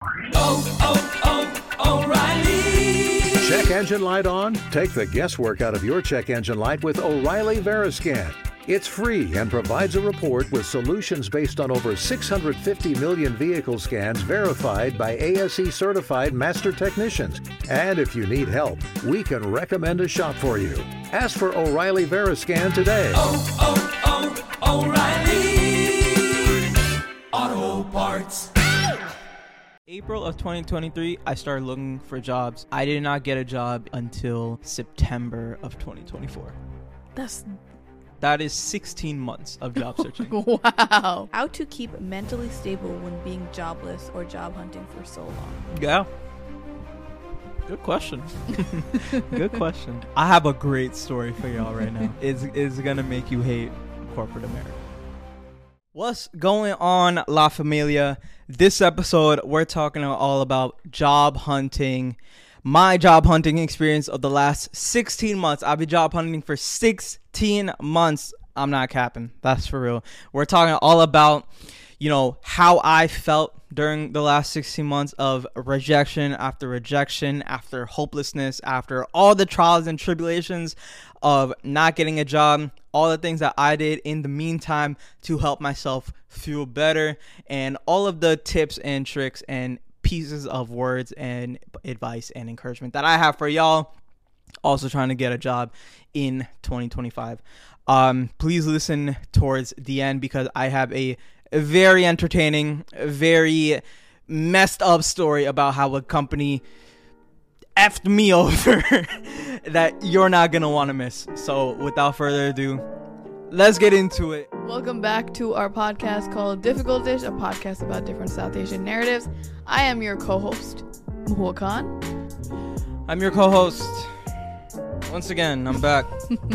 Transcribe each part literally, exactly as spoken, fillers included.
oh, oh, oh, O'Reilly. Check engine light on? Take the guesswork out of your check engine light with O'Reilly Veriscan. It's free and provides a report with solutions based on over six hundred fifty million vehicle scans verified by A S E certified master technicians. And if you need help, we can recommend a shop for you. Ask for O'Reilly Veriscan today. Oh, oh, oh, O'Reilly Auto Parts. April of twenty twenty-three, I started looking for jobs. I did not get a job until September of twenty twenty-four. That's That is sixteen months of job searching. wow. How to keep mentally stable when being jobless or job hunting for so long? Yeah. Good question. Good question. I have a great story for y'all right now. It's, it's going to make you hate corporate America. What's going on, La Familia? This episode, we're talking all about job hunting. My job hunting experience of the last sixteen months. I've been job hunting for sixteen months. I'm not capping. That's for real. We're talking all about, you know, how I felt during the last sixteen months of rejection after rejection, after hopelessness, after all the trials and tribulations of not getting a job, all the things that I did in the meantime to help myself feel better, and all of the tips and tricks and pieces of words and advice and encouragement that I have for y'all also trying to get a job in twenty twenty-five. Um, please listen towards the end because I have a very entertaining, very messed up story about how a company effed me over that you're not gonna want to miss. So without further ado, let's get into it. Welcome back to our podcast called Difficult Dish, a podcast about different South Asian narratives. I am your co-host, Muhua Khan. I'm your co-host. Once again, I'm back.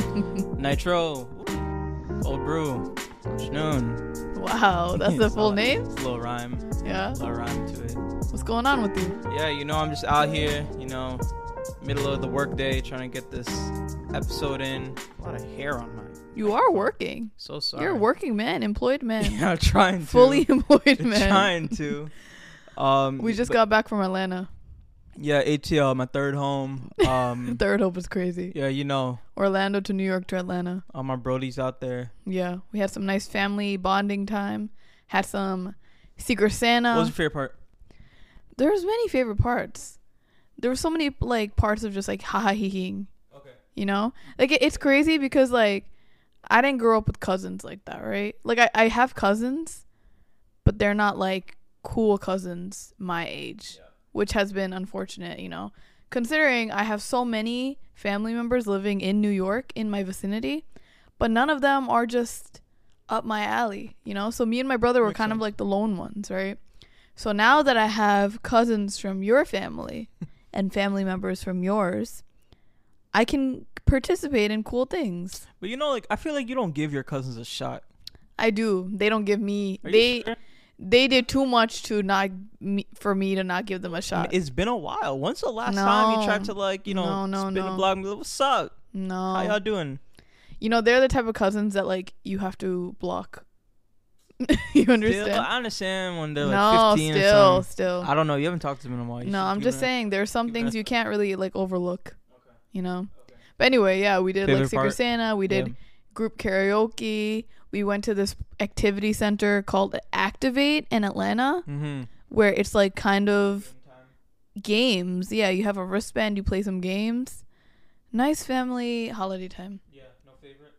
Nitro, Old Brew, Shnoon. Wow, that's the full name? It's a little rhyme. Yeah. A little rhyme to it. What's going on with you? Yeah, you know, I'm just out here, you know, middle of the workday trying to get this episode in. A lot of hair on my... You are working. So sorry. You're a working man, employed man. Yeah, I'm trying to. Fully employed man. Trying to. Um, we just but, got back from Atlanta. Yeah, A T L, my third home. Um, Third hope is crazy. Yeah, you know. Orlando to New York to Atlanta. All my brodies out there. Yeah, we had some nice family bonding time. Had some Secret Santa. What was your favorite part? There's many favorite parts. There were so many like parts of just like ha ha he he. Okay. You know, like it, it's crazy because like I didn't grow up with cousins like that, right? Like I, I have cousins, but they're not like cool cousins my age, yeah. Which has been unfortunate, you know, considering I have so many family members living in New York in my vicinity, but none of them are just up my alley, you know? So me and my brother were Makes kind sense. Of like the lone ones, right? So now that I have cousins from your family and family members from yours, I can participate in cool things. But you know, like I feel like you don't give your cousins a shot. I do. They don't give me. Are they sure? they did too much to not me, for me to not give them a shot. It's been a while. When's the last no. time you tried to like you know no, no, spin no. a blog and be like, what's up? No. How y'all doing? You know, they're the type of cousins that like you have to block. You understand? Still, I understand when they're like no, fifteen still, or something. still. I don't know. You haven't talked to them in a while. You no, I'm just saying there's some things you can't really like overlook. Okay. You know. Okay. But anyway, yeah, we did Favorite like Secret part? Santa. We did Yeah. group karaoke. We went to this activity center called Activate in Atlanta, Mm-hmm. where it's like kind of games. Yeah, you have a wristband. You play some games. Nice family holiday time. Yeah, no favorite.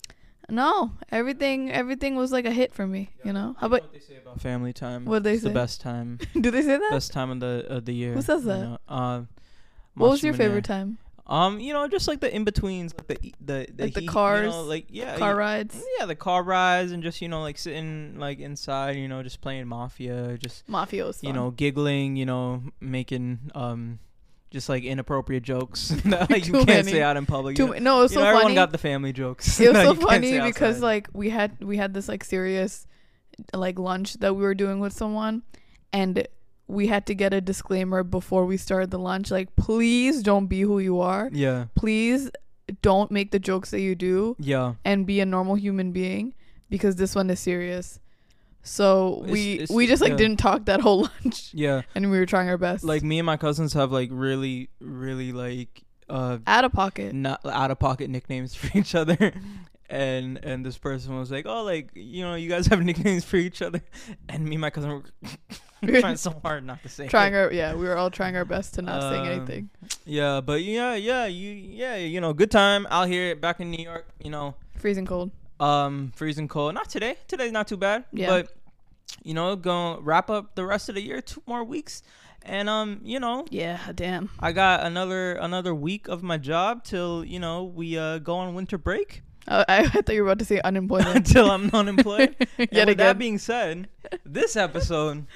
No, everything everything was like a hit for me. Yeah, you know. How you know about what they say about family time? What they it's say? the best time. do they say that? Best time of the of the year. Who says that? You know? uh, What was your Monster favorite Manor. time? Um, you know, just like the in betweens, like the the the, Like the heat, cars, you know, like yeah, Car you- rides, Yeah, the car rides and just you know like sitting like inside, you know, just playing Mafia, just Mafia. you know giggling, you know, making um. Just like inappropriate jokes that like, you Too can't many. say out in public. Too You ma- know, no, it was you so know, everyone funny. got the family jokes. It was that so you can't funny say because outside. like we had we had this like serious like lunch that we were doing with someone, and we had to get a disclaimer before we started the lunch, like please don't be who you are. Yeah. Please don't make the jokes that you do Yeah. and be a normal human being because this one is serious. So It's- we it's- we just like yeah. didn't talk that whole lunch, Yeah, and we were trying our best. like me and my cousins have like really, really like uh out of pocket. not out of pocket nicknames for each other. And and this person was like, oh, like, you know, you guys have nicknames for each other. And me and my cousin were trying so hard not to say Trying it. our yeah, we were all trying our best to not saying Um, anything. Yeah, but yeah, yeah, you yeah, you know, good time out here back in New York, you know. Freezing cold. Um, freezing cold. Not today. Today's not too bad. Yeah. But you know, go wrap up the rest of the year, two more weeks. And um, you know, Yeah, damn. I got another another week of my job till, you know, we uh go on winter break. Uh, I, I thought you were about to say unemployment. Until I'm unemployed. Yet And with again. that being said, this episode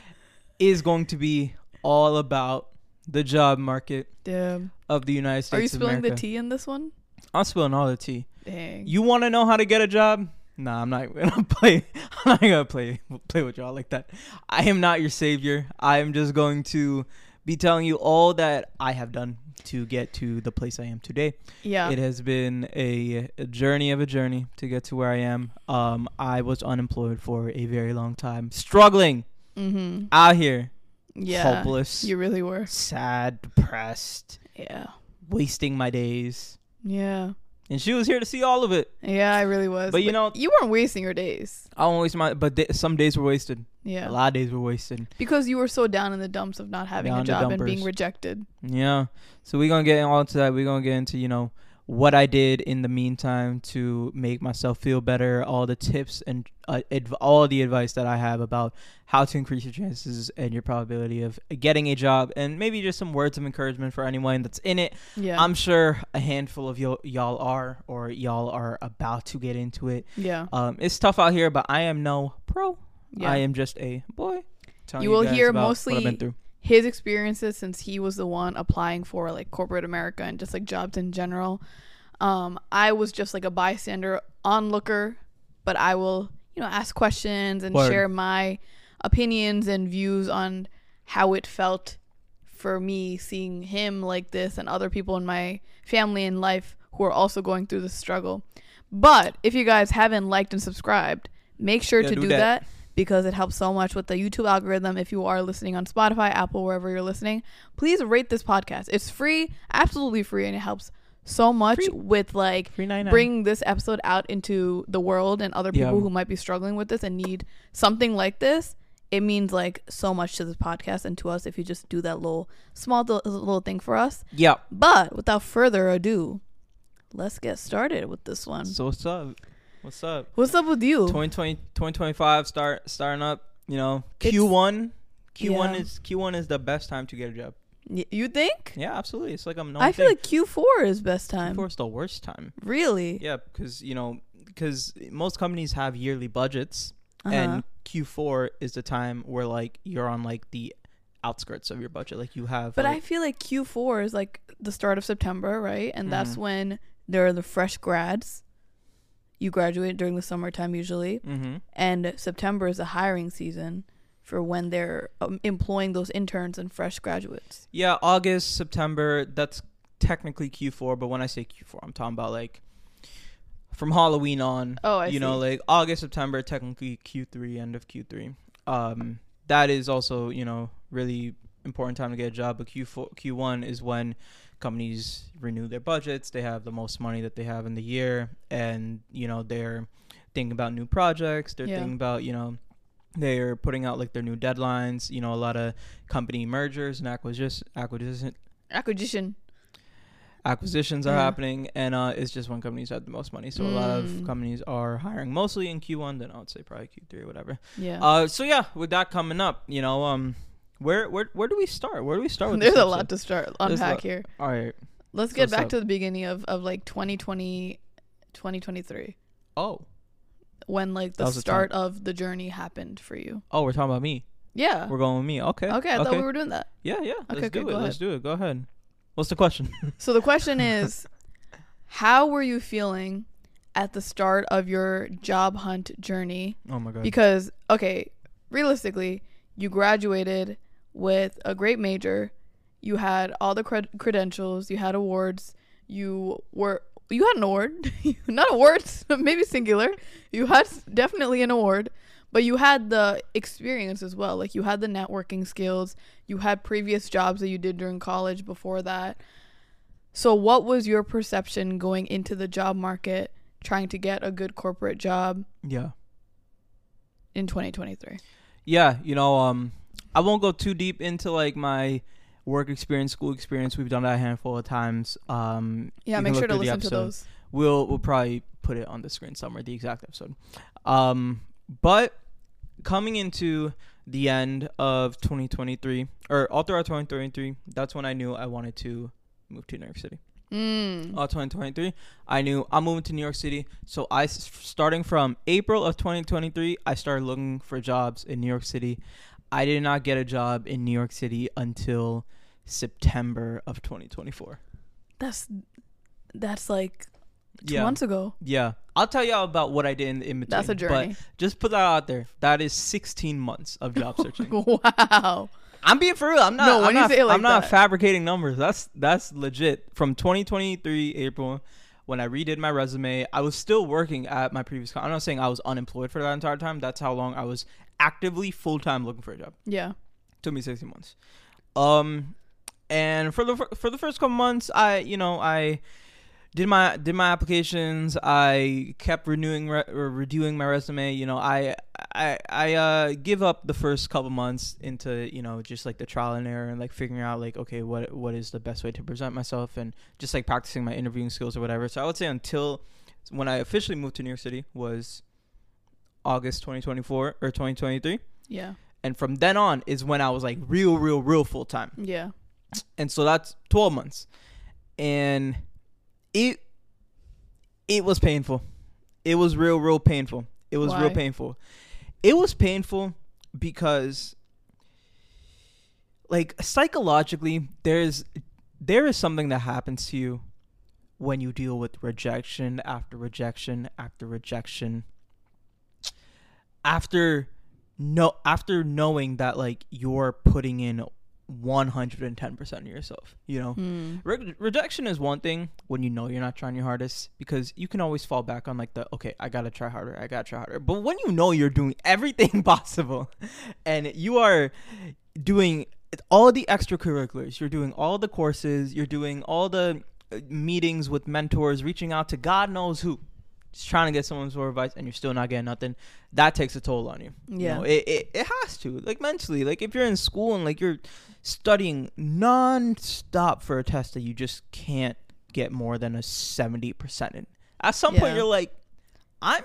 is going to be all about the job market Damn. of the United States Are you of spilling the America. tea in this one? I'm spilling all the tea. Dang. You want to know how to get a job? Nah, I'm not gonna play. I'm not gonna play play with y'all like that. I am not your savior. I am just going to be telling you all that I have done to get to the place I am today. Yeah. It has been a, a journey of a journey to get to where I am. Um, I was unemployed for a very long time, struggling Mm-hmm. out here, Yeah. hopeless, You really were. sad, depressed, Yeah. wasting my days. Yeah. And she was here to see all of it. Yeah, I really was. But you know- you weren't wasting your days. I won't waste my, but th- some days were wasted. Yeah. A lot of days were wasted. Because you were so down in the dumps of not having Down a the job and being dumpers. rejected. Yeah. So we're going to get all into that. We're going to get into, you know, what I did in the meantime to make myself feel better, all the tips and uh, adv- all the advice that I have about how to increase your chances and your probability of getting a job, and maybe just some words of encouragement for anyone that's in it. Yeah. I'm sure a handful of y- y'all are, or y'all are about to get into it. yeah. Um, it's tough out here, but I am no pro. Yeah. I am just a boy. telling You will guys hear about mostly what I've been through. his experiences, since he was the one applying for like corporate America and just like jobs in general. Um, I was just like a bystander, onlooker, but I will, you know, ask questions and Word. share my opinions and views on how it felt for me seeing him like this and other people in my family and life who are also going through this struggle. But if you guys haven't liked and subscribed, make sure Yeah, to do do that. that. Because it helps so much with the YouTube algorithm. If you are listening on Spotify, Apple, wherever you're listening, please rate this podcast. It's free, absolutely free, and it helps so much Free. with like Free ninety-nine. bringing this episode out into the world and other people Yeah. who might be struggling with this and need something like this. It means like so much to this podcast and to us if you just do that little small th- little thing for us. Yeah. But without further ado, let's get started with this one. So what's up? What's up? What's up with you? twenty twenty, twenty twenty-five start starting up. You know, It's- Q one. Q one yeah. is Q one is the best time to get a job. Y- you think? Yeah, absolutely. It's like I'm no. I feel like Q four is best time. Q four is the worst time. Really? Yeah, because you know, because most companies have yearly budgets, Uh-huh. and Q four is the time where like you're on like the outskirts of your budget. Like you have. But like, I feel like Q four is like the start of September, right? And that's Mhm. when there are the fresh grads. You graduate during the summertime usually. Mm-hmm. And September is the hiring season for when they're um, employing those interns and fresh graduates. Yeah, August, September. That's technically Q four, but when I say Q four, I'm talking about like from Halloween on. Oh, I you know, see. like August, September, technically Q three, end of Q three. Um, that is also, you know, really important time to get a job. But Q four, Q one is when companies renew their budgets. They have the most money that they have in the year, and you know they're thinking about new projects. They're Yeah. thinking about, you know, they're putting out like their new deadlines. You know, a lot of company mergers and acquisition acquisition Acquisition. acquisitions are Yeah. happening, and uh, it's just when companies have the most money. So a lot of Mm. companies are hiring mostly in Q one. Then I would say probably Q three or whatever. Yeah. Uh, so yeah, with that coming up, you know, um, where where where do we start? Where do we start with? There's this a lot episode? to start There's a unpack lot. here. All right. Let's So get what's back up? to the beginning of, of like twenty twenty, twenty twenty-three, Oh, when like That the was the start of the journey happened for you. oh, we're talking about me. Yeah. We're going with me. Okay. Okay, I thought we were doing that. Yeah, yeah. Okay, Let's okay, do go it. Let's ahead. do it. Go ahead. What's the question? So the question is, how were you feeling at the start of your job hunt journey? Oh my god. Because, okay, realistically, you graduated with a great major. You had all the cred- credentials. You had awards. You were you had an award, not awards, maybe singular. You had definitely an award, But you had the experience as well. Like, you had the networking skills. You had previous jobs that you did during college before that. So what was your perception going into the job market, trying to get a good corporate job Yeah. in twenty twenty-three? Yeah, you know, um, I won't go too deep into like my work experience, school experience. We've done that a handful of times. Um, Yeah, you make can sure look to through the listen to episode. those. We'll we'll probably put it on the screen somewhere, the exact episode. Um, but coming into the end of twenty twenty-three, or all throughout twenty twenty-three, that's when I knew I wanted to move to New York City. Mm. Uh, twenty twenty-three, I knew I'm moving to New York City. So I, s- starting from April of twenty twenty-three, I started looking for jobs in New York City. I did not get a job in New York City until September of twenty twenty-four. That's that's like two Yeah. months ago. Yeah. I'll tell y'all about what I did in, in between. That's a journey. But just put that out there. That is sixteen months of job searching. Wow. I'm being for real. I'm not. No, when I'm you not, say it like I'm not that. fabricating numbers. That's that's legit. From twenty twenty-three April, when I redid my resume, I was still working at my previous. Com- I'm not saying I was unemployed for that entire time. That's how long I was actively full time looking for a job. Yeah. Took me sixteen months. Um, and for the fir- for the first couple months, I you know I did my did my applications. I kept renewing re- or redoing my resume. You know, I I I uh give up the first couple months into, you know, just like the trial and error and like figuring out like, okay, what what is the best way to present myself, and just like practicing my interviewing skills or whatever. So I would say until when I officially moved to New York City was August twenty twenty-four or twenty twenty-three. Yeah. And from then on is when I was like real, real, real full time. Yeah. And so that's twelve months. And it it was painful. It was real, real painful. It was Why? real painful. It was painful because, like, psychologically, there's there is something that happens to you when you deal with rejection after rejection after rejection. After no after knowing that like you're putting in one hundred ten percent of yourself, you know. Mm. Re- rejection is one thing when you know you're not trying your hardest, because you can always fall back on like the, okay, I gotta try harder, I gotta try harder. But when you know you're doing everything possible and you are doing all the extracurriculars, you're doing all the courses, you're doing all the uh, meetings with mentors, reaching out to God knows who, just trying to get someone's advice, and you're still not getting nothing, that takes a toll on you. Yeah. You know, it, it, it has to, like, mentally. Like, if you're in school and like you're studying non-stop for a test that you just can't get more than a seventy percent in, at some point Yeah. you're like, I'm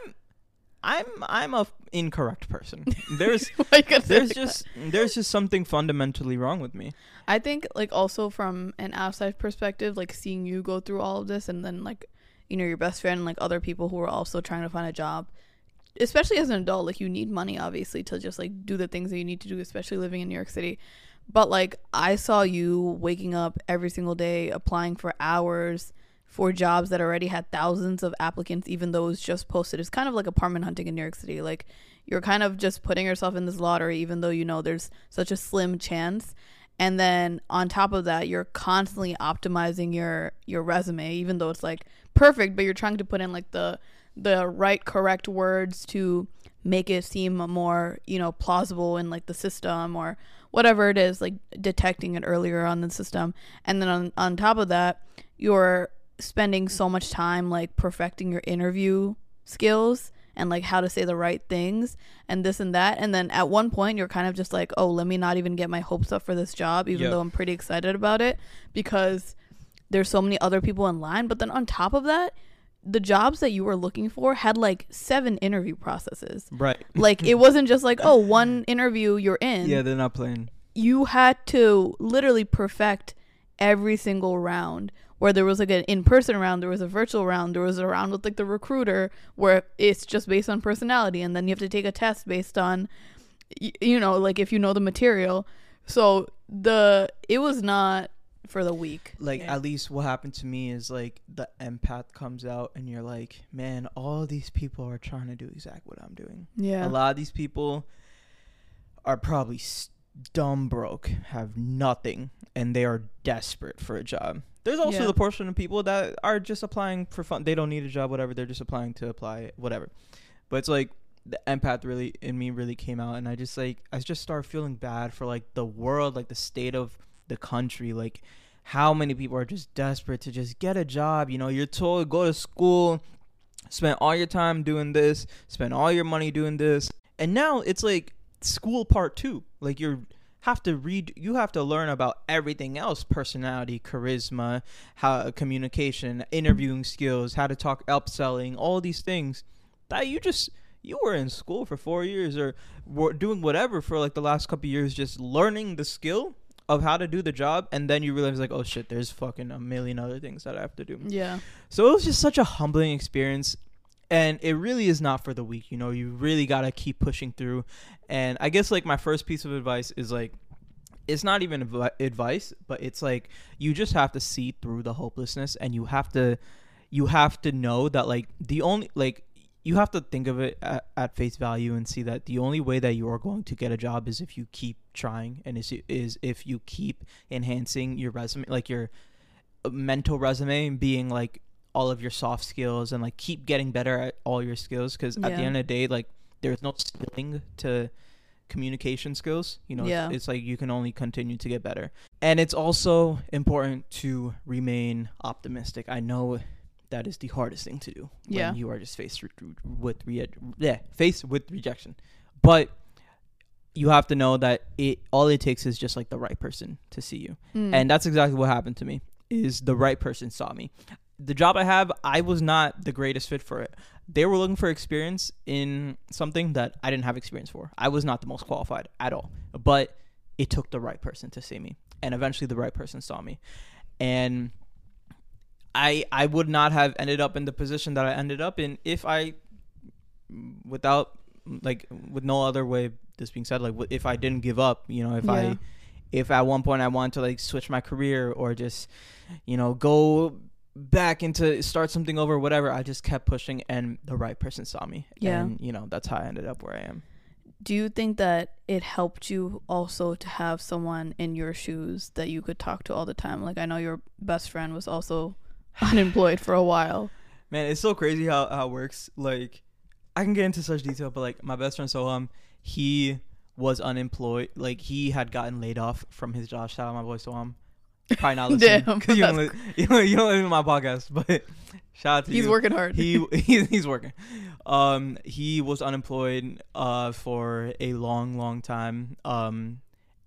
I'm I'm a f- incorrect person. There's Why you gotta say there's it like just there's just something fundamentally wrong with me. I think, like, also from an outside perspective, like, seeing you go through all of this, and then, like, you know, your best friend and like other people who are also trying to find a job, especially as an adult, like, you need money obviously to just like do the things that you need to do, especially living in New York City. But like, I saw you waking up every single day applying for hours for jobs that already had thousands of applicants, even though it was just posted. It's kind of like apartment hunting in New York City. Like, you're kind of just putting yourself in this lottery, even though you know there's such a slim chance. And then on top of that, you're constantly optimizing your your resume, even though it's like perfect, but you're trying to put in like the the right correct words to make it seem more, you know, plausible in like the system or whatever it is, like detecting it earlier on the system. And then on, on top of that, you're spending so much time like perfecting your interview skills and like how to say the right things and this and that. And then at one point you're kind of just like, oh, let me not even get my hopes up for this job, even Yep. though I'm pretty excited about it because there's so many other people in line. But then on top of that, the jobs that you were looking for had like seven interview processes. Right. Like, it wasn't just like, oh, one interview you're in. Yeah, they're not playing. You had to literally perfect every single round, where there was like an in-person round, there was a virtual round, there was a round with like the recruiter where it's just based on personality, and then you have to take a test based on y- you know, like if you know the material. So the it was not for the weak. Like, Yeah. at least what happened to me is like the empath comes out and you're like, man, all these people are trying to do exactly what I'm doing. Yeah. A lot of these people are probably s- dumb broke, have nothing, and they are desperate for a job. There's also Yeah. the portion of people that are just applying for fun. They don't need a job, whatever. They're just applying to apply, whatever. But it's like, the empath really in me really came out, and I just like I just started feeling bad for like the world, like the state of the country, like how many people are just desperate to just get a job. You know, you're told go to school, spend all your time doing this, spend all your money doing this, and now it's like school part two. Like you have to read, you have to learn about everything else: personality, charisma, how communication, interviewing skills, how to talk, upselling, all these things that you just you were in school for four years or were doing whatever for like the last couple of years, just learning the skill of how to do the job, and then you realize like, oh shit, there's fucking a million other things that I have to do. Yeah. So it was just such a humbling experience, and it really is not for the weak. You know, you really gotta keep pushing through. And I guess like my first piece of advice is like, it's not even advi- advice, but it's like you just have to see through the hopelessness, and you have to, you have to know that like the only like. You have to think of it at, at face value and see that the only way that you are going to get a job is if you keep trying, and is, is if you keep enhancing your resume, like your mental resume, being like all of your soft skills, and like keep getting better at all your skills. Because Yeah. at the end of the day, like there's no ceiling to communication skills. You know, Yeah. it's, it's like you can only continue to get better. And it's also important to remain optimistic. I know that is the hardest thing to do when Yeah. you are just faced with, with re- yeah, faced with rejection. But you have to know that it all it takes is just like the right person to see you. Mm. And that's exactly what happened to me. Is the right person saw me. The job I have, I was not the greatest fit for it. They were looking for experience in something that I didn't have experience for. I was not the most qualified at all. But it took the right person to see me. And eventually the right person saw me. And I I would not have ended up in the position that I ended up in if I, without, like, with no other way of this being said, like, if I didn't give up, you know, if Yeah. I, if at one point I wanted to, like, switch my career or just, you know, go back into, start something over, whatever, I just kept pushing, and the right person saw me. Yeah. And, you know, that's how I ended up where I am. Do you think that it helped you also to have someone in your shoes that you could talk to all the time? Like, I know your best friend was also unemployed for a while. Man, it's so crazy how, how it works. Like, I can get into such detail, but like my best friend Soham, he was unemployed. Like, he had gotten laid off from his job. Shout out my boy Soham. Probably not listening Damn, because you, don't that's li- you, don't- you don't listen to my podcast, but shout out to He's you. working hard. He, he he's working. Um, he was unemployed uh for a long, long time. Um,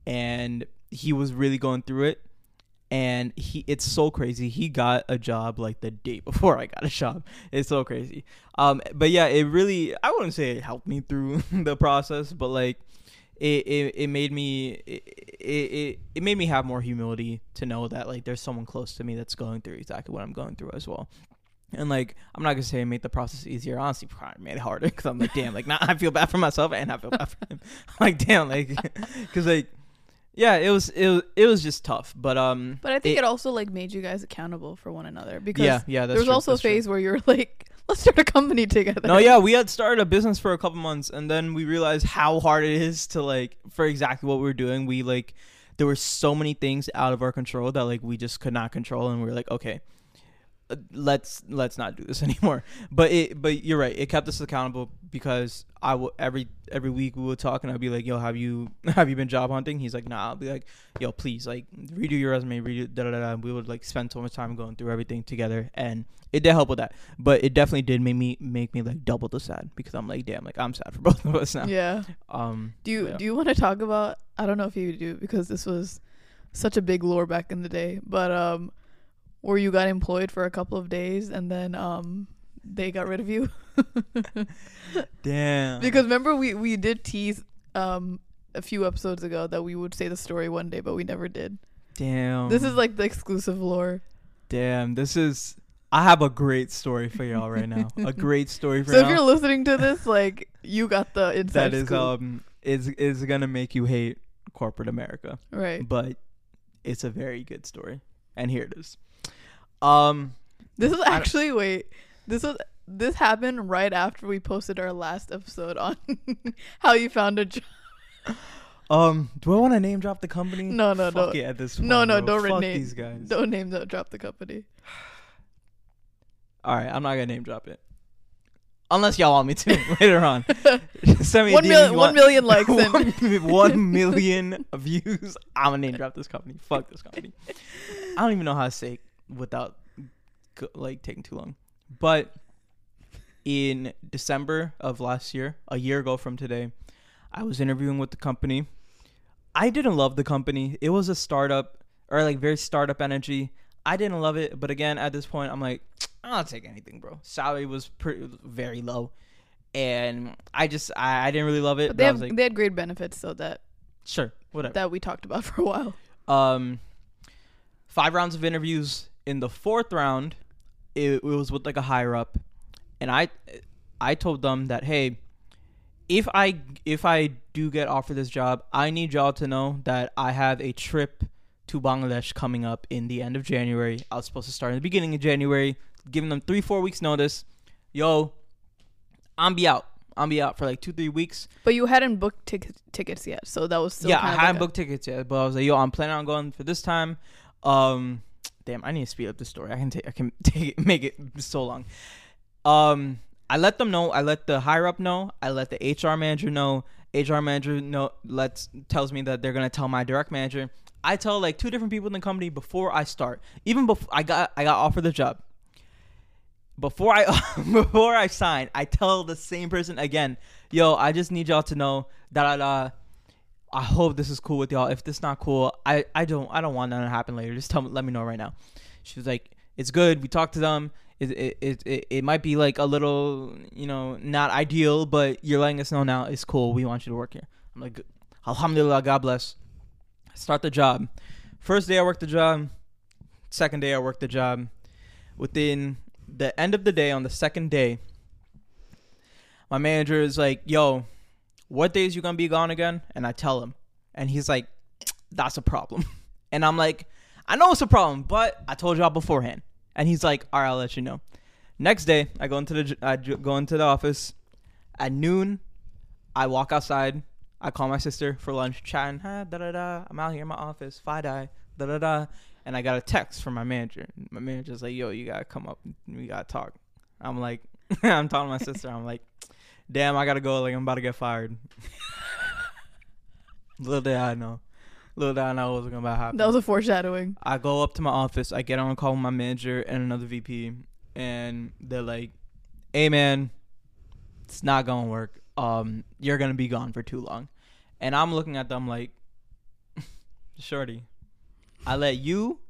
and he was really going through it. And he, it's so crazy. He got a job like the day before I got a job. It's so crazy. Um, but yeah, it really, I wouldn't say it helped me through the process, but like, it, it, it made me, it, it, it made me have more humility to know that like there's someone close to me that's going through exactly what I'm going through as well. And like, I'm not gonna say it made the process easier. Honestly, probably made it harder because I'm like, damn, like now I feel bad for myself and I feel bad for him. I'm like, damn, like, because like. Yeah, it was it was it was just tough, but um. But I think it, it also like made you guys accountable for one another, because yeah, yeah, that's there was true, also that's a true. phase where you were like, let's start a company together. No, yeah, we had started a business for a couple months, and then we realized how hard it is to like for exactly what we were doing. We like there were so many things out of our control that like we just could not control, and we were like, okay, uh, let's let's not do this anymore. But it but you're right, it kept us accountable because I will every every week we would talk, and I'd be like, yo, have you have you been job hunting? He's like, nah. I'll be like, yo, please, like redo your resume, redo da da da. We would like spend so much time going through everything together, and it did help with that. But it definitely did make me make me like double the sad, because I'm like, damn, like I'm sad for both of us now. Yeah. Um. Do you yeah. do you want to talk about? I don't know if you do, because this was such a big lore back in the day, but um, where you got employed for a couple of days and then um they got rid of you. Damn. Because remember we we did tease um a few episodes ago that we would say the story one day, but we never did. Damn. This is like the exclusive lore. Damn. This is. I have a great story for y'all right now. A great story for So y'all. if you're listening to this, like, you got the inside that is scoop. um is is gonna make you hate corporate America, Right. but it's a very good story, and here it is. Um, This is I don't- actually wait. This was this happened right after we posted our last episode on how you found a job. um, do I want to name drop the company? No, no, Fuck don't. it at this point. No, no, bro. don't Fuck name. these guys. Don't name the drop the company. All right, I'm not gonna name drop it. Unless y'all want me to later on. Send me a One D M if million, you one want. million likes in. one, one million views. I'm gonna name drop this company. Fuck this company. I don't even know how to say it without go- like taking too long. But in December of last year, a year ago from today, I was interviewing with the company. I didn't love the company. It was a startup or like very startup energy. I didn't love it, but again, at this point, I'm like, I'll take anything, bro. Salary was pretty very low, and I just I, I didn't really love it. But But they I have was like, they had great benefits, so that sure, whatever. that we talked about for a while. Um, five rounds of interviews. In the fourth round, it, it was with like a higher up, and I I told them that, hey, if I if I do get offered this job, I need y'all to know that I have a trip to Bangladesh coming up in the end of January. I was supposed to start in the beginning of January, giving them three, four weeks notice. Yo, I'm be out. I'm be out for like two, three weeks. But you hadn't booked tic- tickets yet, so that was still yeah, kind I of hadn't like a- booked tickets yet, but I was like, yo, I'm planning on going for this time. Um, damn, I need to speed up the story. I can take, I can take it, make it so long. Um, I let them know. I let the higher up know. I let the H R manager know. H R manager know. Lets tells me that they're gonna tell my direct manager. I tell like two different people in the company before I start. Even before I got I got offered the job. Before I before I sign, I tell the same person again, yo, I just need y'all to know da da da. I hope this is cool with y'all. If this not cool, I, I don't I don't want that to happen later. Just tell me, let me know right now. She was like, it's good. We talked to them. It it, it it it might be like a little, you know, not ideal, but you're letting us know now. It's cool. We want you to work here. I'm like, alhamdulillah, God bless. Start the job. First day I worked the job. Second day I worked the job. Within the end of the day, on the second day, my manager is like, yo, what days you gonna be gone again? And I tell him. And he's like, that's a problem. And I'm like, I know it's a problem, but I told y'all beforehand. And he's like, all right, I'll let you know. Next day, I go into the I go into the office. At noon, I walk outside. I call my sister for lunch, chatting, ah, da da da. I'm out here in my office, Fi-Di, da da da. And I got a text from my manager. My manager's like, yo, you gotta come up. We gotta talk. I'm like, I'm talking to my sister. I'm like, damn, I gotta go. Like, I'm about to get fired. Little did I know. Little did I know what was gonna happen. That was a foreshadowing. I go up to my office. I get on a call with my manager and another V P, and they're like, "Hey, man, it's not gonna work. Um, you're gonna be gone for too long." And I'm looking at them like, "Shorty, I let you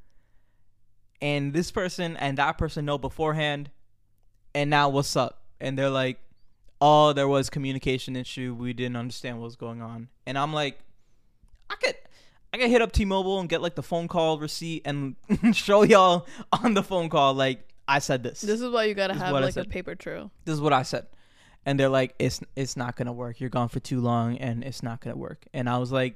and this person and that person know beforehand, and now what's up?" And they're like, "Oh, there was communication issue. We didn't understand what was going on." And I'm like, I could. I can hit up T-Mobile and get like the phone call receipt and show y'all on the phone call like I said this. This is why you gotta This is have what I like a said. paper trail. This is what I said. And they're like, it's it's not gonna work. You're gone for too long and it's not gonna work. And I was like,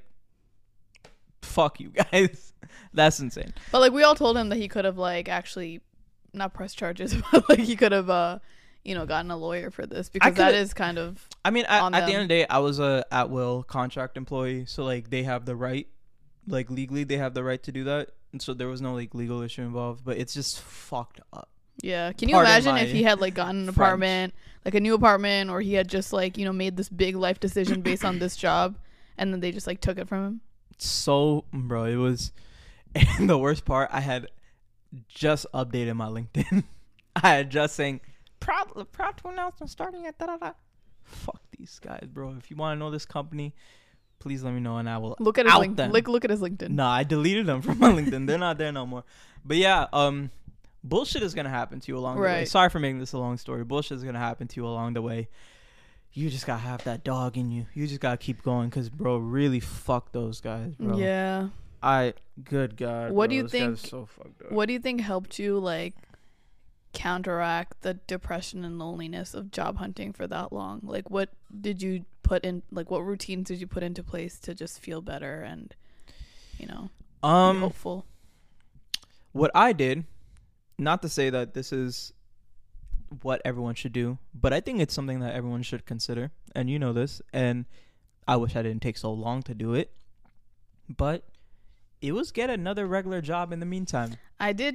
fuck you guys. That's insane. But like we all told him that he could have like actually not pressed charges, but like he could have uh you know gotten a lawyer for this because that coulda- is kind of I mean, at, On at the them. end of the day, I was a at will contract employee, so like they have the right, like legally they have the right to do that, and so there was no like legal issue involved. But it's just fucked up. yeah. Can you Pardon imagine my if he had like gotten an French. apartment, like a new apartment, or he had just like you know made this big life decision based on this job, and then they just like took it from him? So, bro, it was, and the worst part, I had just updated my LinkedIn. I had just saying, proud, proud to announce I'm starting at da da da. Fuck these guys, bro. If you want to know this company, please let me know and I will Look at his out link. them. Look, look at his LinkedIn. Nah, I deleted them from my LinkedIn. They're not there no more. But yeah, um, bullshit is gonna happen to you along the way. Right. Sorry for making this a long story. Bullshit is gonna happen to you along the way. You just gotta have that dog in you. You just gotta keep going, cause bro, really fuck those guys, bro. Yeah. I good God. What bro, do you those guys think- are so fucked up. What do you think helped you like counteract the depression and loneliness of job hunting for that long? Like what did you put in like what routines did you put into place to just feel better and you know be Um, hopeful? what I did, not to say that this is what everyone should do, but I think it's something that everyone should consider, and you know this, and I wish I didn't take so long to do it, but it was get another regular job in the meantime. I did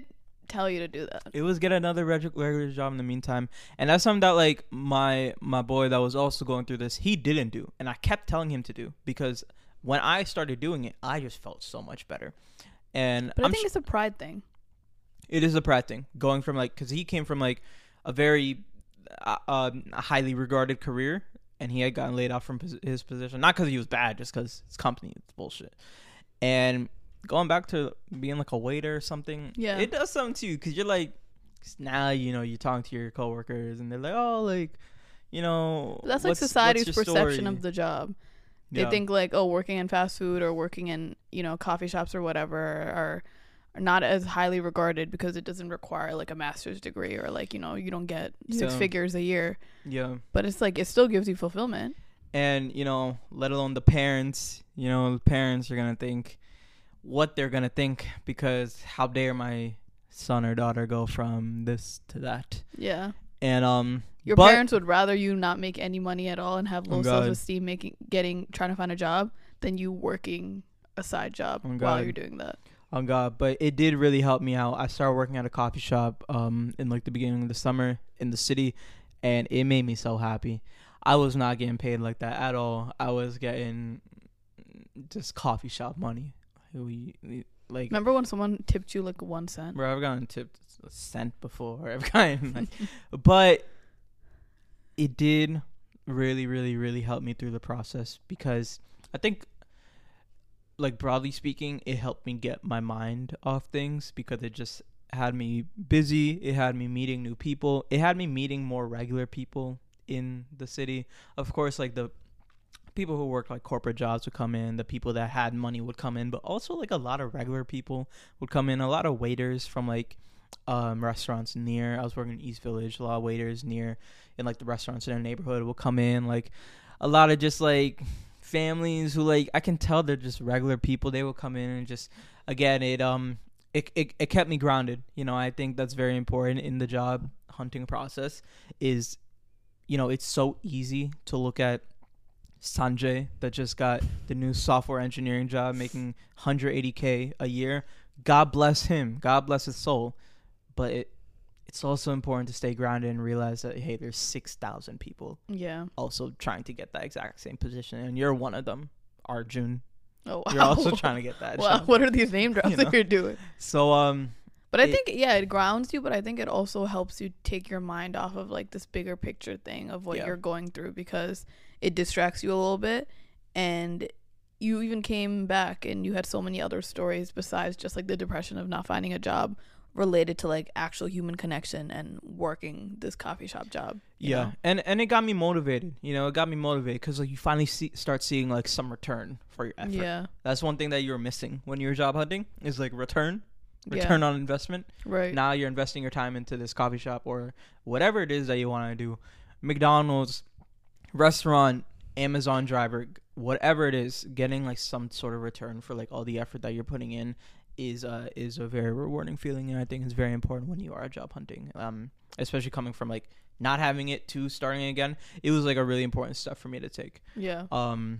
tell you to do that. It was get another reg- regular job in the meantime, and that's something that like my my boy that was also going through this, he didn't do, and I kept telling him to do, because when I started doing it, I just felt so much better. And But I'm I think sh- it's a pride thing. it is a pride thing, going from like, because he came from like a very uh, um, highly regarded career, and he had gotten laid off from pos- his position, not because he was bad, just because his company is bullshit. And going back to being like a waiter or something, Yeah. it does something too, because you're like, 'cause now you know you're talking to your coworkers, and they're like, oh, like, you know, But that's like what's- society's what's your perception story? of the job. They Yeah. think like, oh, working in fast food or working in, you know, coffee shops or whatever are, are not as highly regarded because it doesn't require like a master's degree, or like, you know, you don't get six Yeah. figures a year. Yeah. But it's like, it still gives you fulfillment. And, you know, let alone the parents, you know, the parents are going to think what they're going to think, because how dare my son or daughter go from this to that. Yeah. And, um, Your but, parents would rather you not make any money at all and have low Oh, God. self-esteem making, getting, trying to find a job than you working a side job Oh, while God. you're doing that. Oh God, but it did really help me out. I started working at a coffee shop um in like the beginning of the summer in the city, and it made me so happy. I was not getting paid like that at all. I was getting just coffee shop money. We, we like Remember when someone tipped you like one cent? bro, I've gotten tipped a cent before. I've gotten like, but it did really, really, really help me through the process, because I think, like, broadly speaking, it helped me get my mind off things, because it just had me busy. It had me meeting new people. It had me meeting more regular people in the city. Of course, like, the people who worked like corporate jobs would come in, the people that had money would come in, but also like a lot of regular people would come in, a lot of waiters from like um restaurants near, I was working in East Village, a lot of waiters near in like the restaurants in our neighborhood will come in, like a lot of just like families who, like, I can tell they're just regular people. They will come in and just, again, it um it, it it kept me grounded. You know, I think that's very important in the job hunting process. Is, you know, it's so easy to look at Sanjay that just got the new software engineering job making one hundred eighty K a year. God bless him. God bless his soul. But it it's also important to stay grounded and realize that, hey, there's six thousand people Yeah. also trying to get that exact same position, and you're one of them, Arjun. Oh, wow. You're also trying to get that Wow, job. what are these name drops You that know? you're doing? So um But I It- think, yeah, it grounds you, but I think it also helps you take your mind off of like this bigger picture thing of what Yeah. you're going through, because it distracts you a little bit. And you even came back and you had so many other stories besides just like the depression of not finding a job related to like actual human connection and working this coffee shop job. you yeah, know? and and it got me motivated. You know, it got me motivated because like you finally see, start seeing like some return for your effort. Yeah. That's one thing that you were missing when you were job hunting, is like return, Yeah. return on investment. Right. Now you're investing your time into this coffee shop or whatever it is that you want to do. McDonald's, restaurant, Amazon driver, whatever it is, getting like some sort of return for like all the effort that you're putting in is uh is a very rewarding feeling, and I think it's very important when you are job hunting. Um, especially coming from like not having it to starting again, it was like a really important step for me to take. Yeah. Um,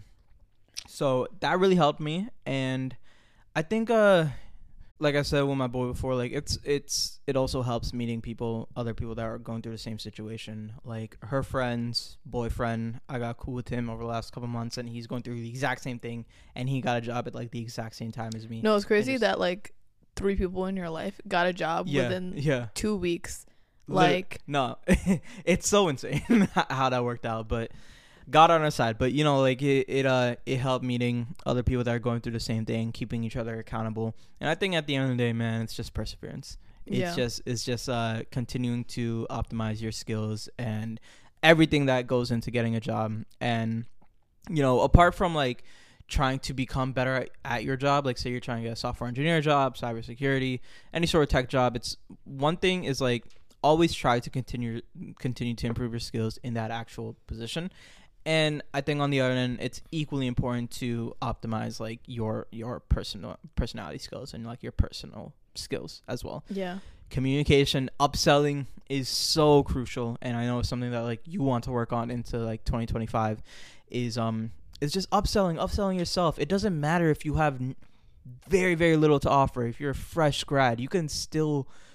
so that really helped me, and I think uh. like I said with my boy before, like it's it's it also helps meeting people, other people that are going through the same situation. Like her friend's boyfriend, I got cool with him over the last couple months, and he's going through the exact same thing, and he got a job at like the exact same time as me. No, it's crazy just- that like three people in your life got a job Yeah, within yeah. two weeks. Lit- Like, no, it's so insane how that worked out, but God on our side. But you know, like it, it uh it helped meeting other people that are going through the same thing, keeping each other accountable. And I think at the end of the day, man, it's just perseverance. It's Yeah. just it's just uh continuing to optimize your skills and everything that goes into getting a job. And you know, apart from like trying to become better at, at your job, like say you're trying to get a software engineer job, cybersecurity, any sort of tech job, it's one thing is like always try to continue continue to improve your skills in that actual position. And I think on the other end, it's equally important to optimize like your your personal personality skills and like your personal skills as well. yeah. Communication, upselling is so crucial, and I know it's something that like you want to work on into like twenty twenty-five. Is um, it's just upselling, upselling yourself. It doesn't matter if you have n- very very little to offer. If you're a fresh grad, you can still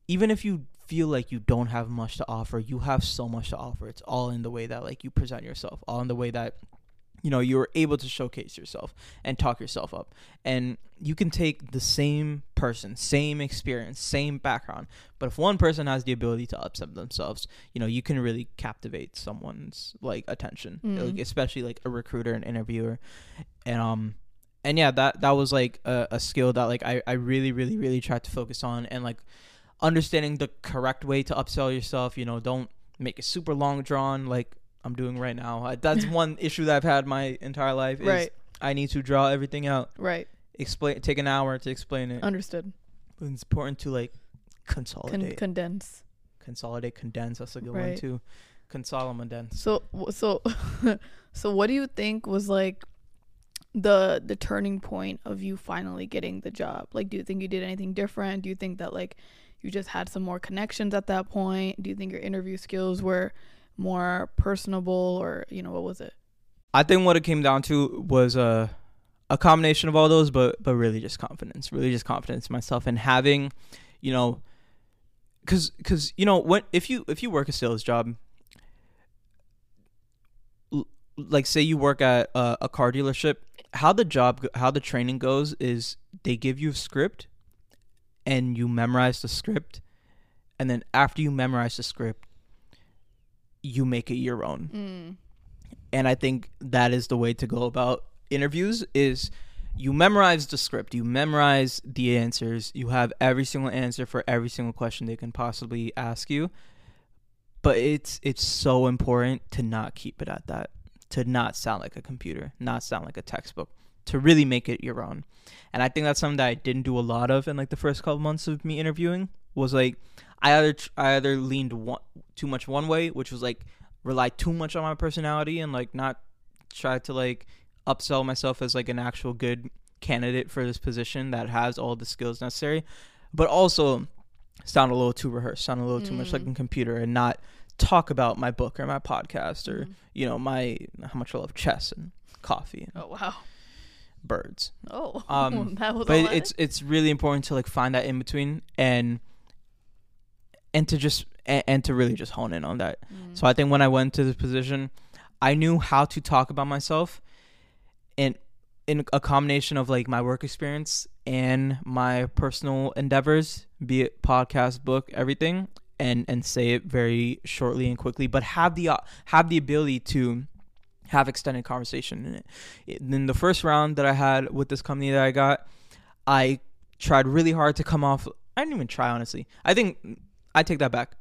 even if you feel like you don't have much to offer, you have so much to offer. It's all in the way that like you present yourself, all in the way that, you know, you're able to showcase yourself and talk yourself up. And you can take the same person, same experience, same background, but if one person has the ability to upsell themselves, you know, you can really captivate someone's like attention, Mm. like, especially like a recruiter and interviewer. And um and yeah, that that was like a, a skill that like I, I really, really, really tried to focus on, and like understanding the correct way to upsell yourself. You know, don't make it super long drawn like I'm doing right now. I, that's one issue that I've had my entire life is Right. I need to draw everything out, Right. explain, take an hour to explain it. Understood. But it's important to like Con- consolidate, condense. consolidate, condense. That's a good one Right. too. Consolidate. So w- so so what do you think was like the the turning point of you finally getting the job? Like, do you think you did anything different? Do you think that like you just had some more connections at that point? Do you think your interview skills were more personable, or you know, what was it? I think what it came down to was a a combination of all those, but but really just confidence, really just confidence in myself, and having, you know, because because you know what, if you if you work a sales job, l- like say you work at a, a car dealership, how the job go- how the training goes is they give you a script, and you memorize the script, and then after you memorize the script, you make it your own. Mm. And I think that is the way to go about interviews, is you memorize the script, you memorize the answers, you have every single answer for every single question they can possibly ask you. But it's it's so important to not keep it at that, to not sound like a computer, not sound like a textbook, to really make it your own. And I think that's something that I didn't do a lot of in like the first couple months of me interviewing, was like I either tr- I either leaned one, too much one way, which was like rely too much on my personality and like not try to like upsell myself as like an actual good candidate for this position that has all the skills necessary, but also sound a little too rehearsed, sound a little too much like a computer, and not talk about my book or my podcast or, Mm. you know, my how much I love chess and coffee and Oh wow. birds. Oh, Um, that was But all it- it's it's really important to like find that in between, and and to just and, and to really just hone in on that. Mm. So I think when I went to this position, I knew how to talk about myself, and in a combination of like my work experience and my personal endeavors, be it podcast, book, everything, and and say it very shortly and quickly, but have the uh, have the ability to have extended conversation in it. In the first round that I had with this company that I got, I tried really hard to come off. I didn't even try, honestly. I think I take that back.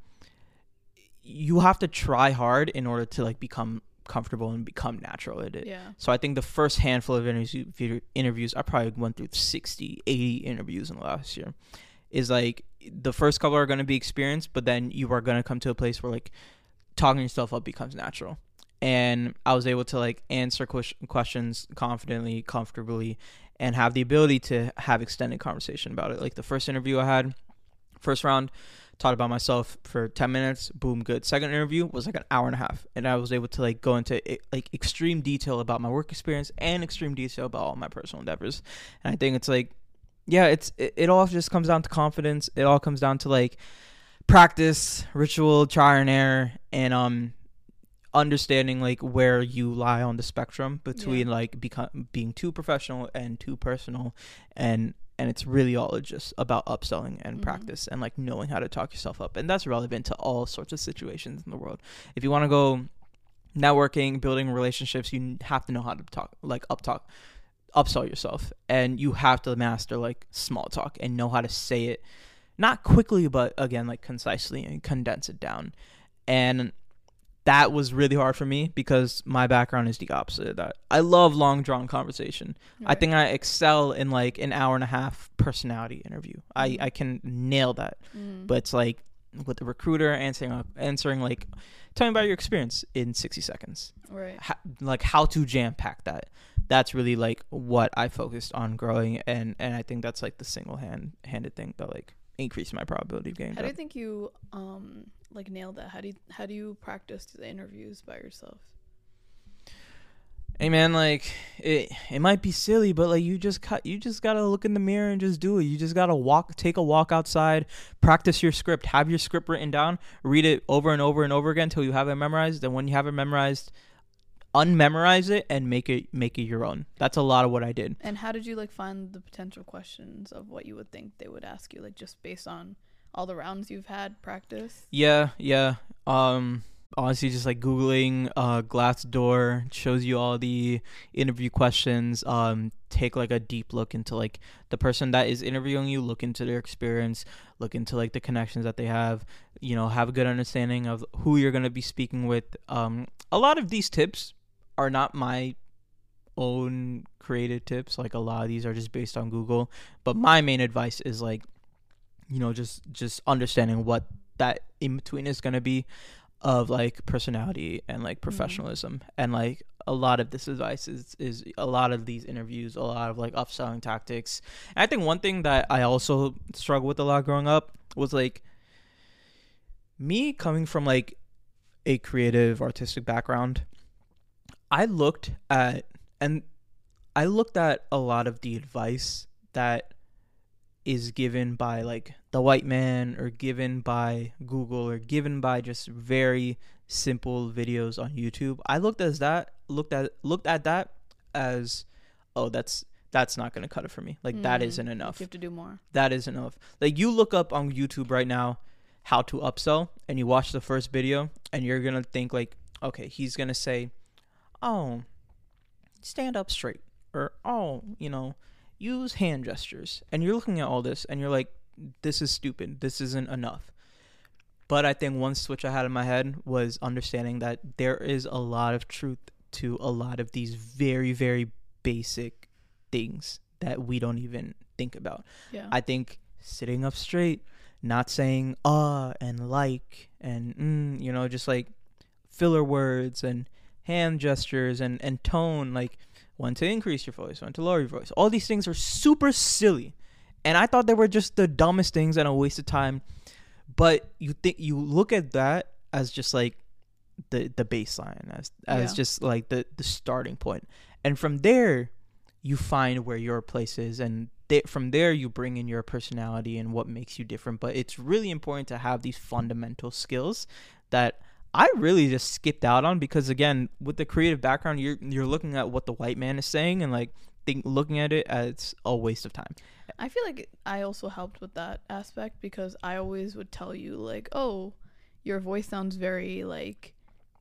You have to try hard in order to like become comfortable and become natural at it. Yeah. So I think the first handful of interview, interviews, I probably went through sixty, eighty interviews in the last year, is like the first couple are going to be experienced, but then you are going to come to a place where like talking yourself up becomes natural. And I was able to like answer ques- questions confidently, comfortably, and have the ability to have extended conversation about it. Like the first interview I had, first round, talked about myself for ten minutes, boom, good. Second interview was like an hour and a half, and I was able to like go into like extreme detail about my work experience and extreme detail about all my personal endeavors. And I think it's like, yeah, it's it, it all just comes down to confidence. It all comes down to like practice, ritual, trial and error, and um understanding like where you lie on the spectrum between Yeah. like become being too professional and too personal, and and it's really all just about upselling and Mhm. practice and like knowing how to talk yourself up. And that's relevant to all sorts of situations in the world. If you want to go networking, building relationships, you have to know how to talk, like up talk, upsell yourself, and you have to master like small talk and know how to say it, not quickly, but again, like concisely, and condense it down. And that was really hard for me because my background is the opposite of that. I love long drawn conversation. I Right. think I excel in like an hour and a half personality interview. I, Mhm. I can nail that. Mm. But it's like with the recruiter answering answering like, tell me about your experience in sixty seconds. Right. How, like how to jam pack that. That's really like what I focused on growing, and and I think that's like the single hand handed thing that like increased my probability of getting How do you job. think you um like nailed that? How do you how do you practice the interviews by yourself? Hey man, like it it might be silly, but like you just cut you just gotta look in the mirror and just do it. You just gotta walk take a walk outside, practice your script, have your script written down, read it over and over and over again until you have it memorized. Then when you have it memorized, unmemorize it and make it make it your own. That's a lot of what I did. And how did you like find the potential questions of what you would think they would ask you, like just based on all the rounds you've had practice? Yeah, yeah. Um honestly, just like Googling uh Glassdoor shows you all the interview questions. Um take like a deep look into like the person that is interviewing you, look into their experience, look into like the connections that they have, you know, have a good understanding of who you're going to be speaking with. Um a lot of these tips are not my own creative tips. Like a lot of these are just based on Google, but my main advice is like, you know, just just understanding what that in between is going to be of like personality and like professionalism. Mm-hmm. And like a lot of this advice is is a lot of these interviews, a lot of like upselling tactics. And I think one thing that I also struggled with a lot growing up was like me coming from like a creative artistic background. I looked at and I looked at a lot of the advice that is given by like the white man or given by Google or given by just very simple videos on YouTube. I looked as that looked at looked at that as, oh, that's that's not gonna cut it for me. Like mm, that isn't enough. You have to do more. That isn't enough. Like you look up on YouTube right now how to upsell and you watch the first video and you're gonna think like, okay, he's gonna say, oh, stand up straight, or oh, you know, use hand gestures. And you're looking at all this and you're like, this is stupid. This isn't enough. But I think one switch I had in my head was understanding that there is a lot of truth to a lot of these very, very basic things that we don't even think about. Yeah. I think sitting up straight, not saying uh and like and mm, you know, just like filler words and hand gestures and, and tone, like when to increase your voice, when to lower your voice. All these things are super silly. And I thought they were just the dumbest things and a waste of time. But you think you look at that as just like the the baseline, as as yeah. just like the, the starting point. And from there, you find where your place is. And th- from there, you bring in your personality and what makes you different. But it's really important to have these fundamental skills that I really just skipped out on, because again, with the creative background, you're you're looking at what the white man is saying and like think looking at it as a waste of time. I feel like I also helped with that aspect, because I always would tell you like, oh, your voice sounds very like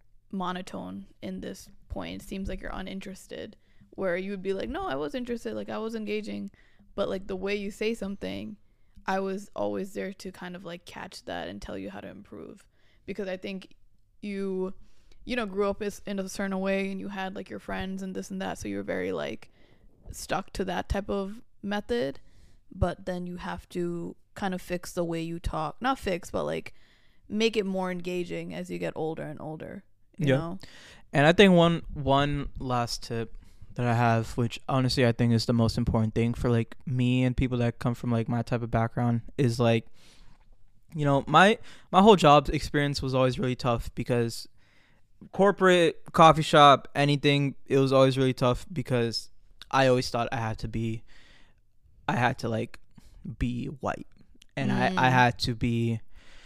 monotone in this point. It seems like you're uninterested, where you would be like, no, I was interested, like I was engaging, but like the way you say something, I was always there to kind of like catch that and tell you how to improve, because I think you you know grew up as, in a certain way, and you had like your friends and this and that, so you were very like stuck to that type of method. But then you have to kind of fix the way you talk, not fix, but like make it more engaging as you get older and older, you yeah. know. And I think one one last tip that I have, which honestly I think is the most important thing for like me and people that come from like my type of background, is like, you know, my my whole job experience was always really tough, because corporate, coffee shop, anything, it was always really tough, because I always thought I had to be I had to like be white, and mm. I, I had to be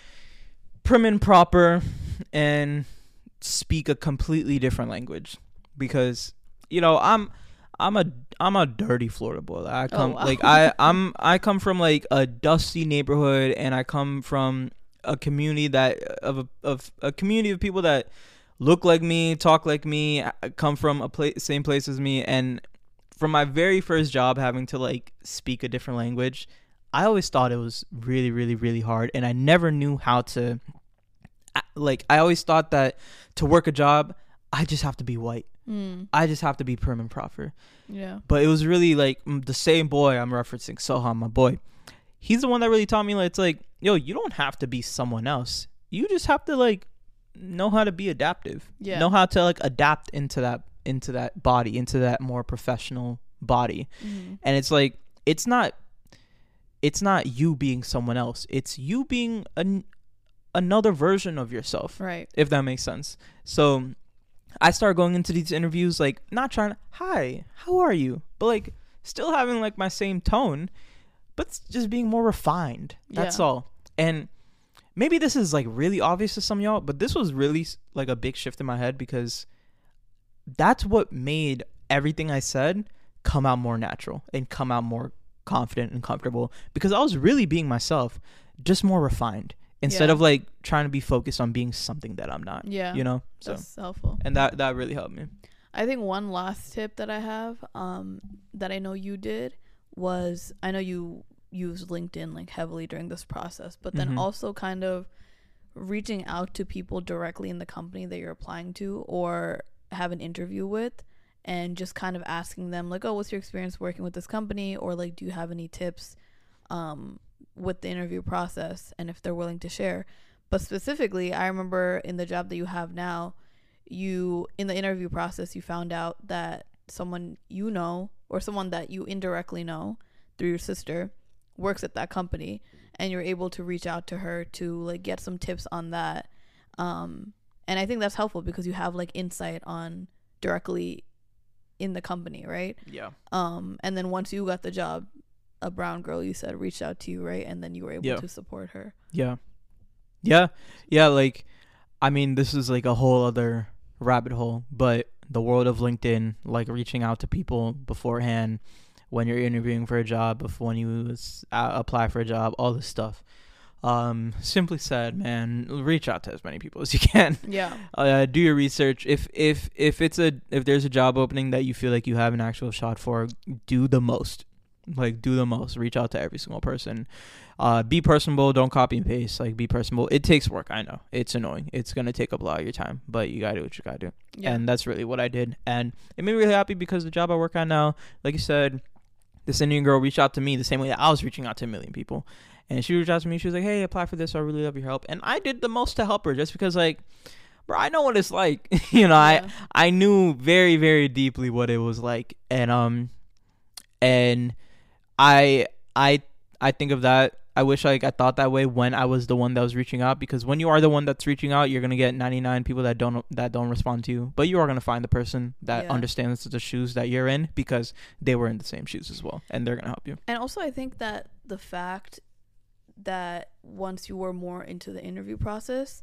prim and proper and speak a completely different language, because you know I'm I'm a I'm a dirty Florida boy. I come oh, wow. like I I'm I come from like a dusty neighborhood, and I come from a community that of a, of a community of people that look like me, talk like me, come from a place same place as me. And from my very first job, having to like speak a different language, I always thought it was really, really, really hard. And I never knew how to, like, I always thought that to work a job, I just have to be white. Mm. I just have to be prim and proper. Yeah. But it was really like the same boy I'm referencing, Soham, my boy. He's the one that really taught me, like, it's like, yo, you don't have to be someone else. You just have to like know how to be adaptive. Yeah. Know how to like adapt into that into that body, into that more professional body. Mm-hmm. And it's like, it's not it's not you being someone else, it's you being an, another version of yourself, right? If that makes sense. So I started going into these interviews like not trying to, hi, how are you? But like still having like my same tone, but just being more refined. That's Yeah. all. And maybe this is like really obvious to some of y'all, but this was really like a big shift in my head because that's what made everything I said come out more natural and come out more confident and comfortable, because I was really being myself, just more refined instead Yeah. of like trying to be focused on being something that I'm not. Yeah. You know? So That's helpful. and that that really helped me. I think one last tip that I have, um, that I know you did was, I know you used LinkedIn like heavily during this process, but then Mhm. also kind of reaching out to people directly in the company that you're applying to or have an interview with, and just kind of asking them like, oh, what's your experience working with this company, or like, do you have any tips um, with the interview process, and if they're willing to share. But specifically, I remember in the job that you have now, you in the interview process you found out that someone you know, or someone that you indirectly know through your sister, works at that company, and you're able to reach out to her to like get some tips on that. Um, and I think that's helpful because you have like insight on directly in the company, right? Yeah. Um, and then once you got the job, a brown girl, you said, reached out to you, right? And then you were able Yeah. to support her. Yeah. Yeah. Yeah. Like, I mean, this is like a whole other rabbit hole, but the world of LinkedIn, like reaching out to people beforehand when you're interviewing for a job, before when you uh, apply for a job, all this stuff. Um, simply said, man, reach out to as many people as you can. Yeah. Uh, do your research. If if if it's a if there's a job opening that you feel like you have an actual shot for, do the most. Like, do the most. Reach out to every single person. Uh, be personable. Don't copy and paste. Like, be personable. It takes work. I know. It's annoying. It's going to take up a lot of your time. But you got to do what you got to do. Yeah. And that's really what I did. And it made me really happy because the job I work on now, like you said, this Indian girl reached out to me the same way that I was reaching out to a million people. And she reached out to me. She was like, hey, apply for this. I really love your help. And I did the most to help her just because, like, bro, I know what it's like. you know, Yeah. I I knew very, very deeply what it was like. And, um, and... I I I think of that. I wish like I thought that way when I was the one that was reaching out, because when you are the one that's reaching out, you're gonna get ninety-nine people that don't that don't respond to you, but you are gonna find the person that Yeah. understands the shoes that you're in because they were in the same shoes as well, and they're gonna help you. And also, I think that the fact that once you were more into the interview process,